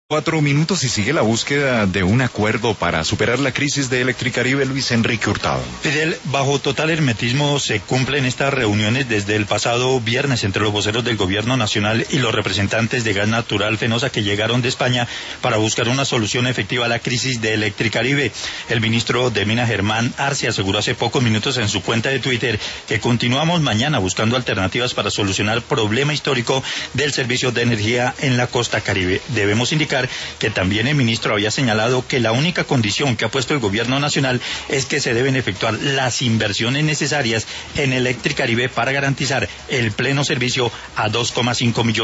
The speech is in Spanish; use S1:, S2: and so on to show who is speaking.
S1: 4 minutos y sigue la búsqueda de un acuerdo para superar la crisis de Electricaribe. Luis Enrique Hurtado.
S2: Fidel, bajo total hermetismo se cumplen estas reuniones desde el pasado viernes entre los voceros del gobierno nacional y los representantes de Gas Natural Fenosa que llegaron de España para buscar una solución efectiva a la crisis de Electricaribe. El ministro de Minas, Germán Arce, aseguró hace pocos minutos en su cuenta de Twitter que continuamos mañana buscando alternativas para solucionar el problema histórico del servicio de energía en la costa Caribe. Debemos indicar que también el ministro había señalado que la única condición que ha puesto el gobierno nacional es que se deben efectuar las inversiones necesarias en Electricaribe para garantizar el pleno servicio a 2,5 millones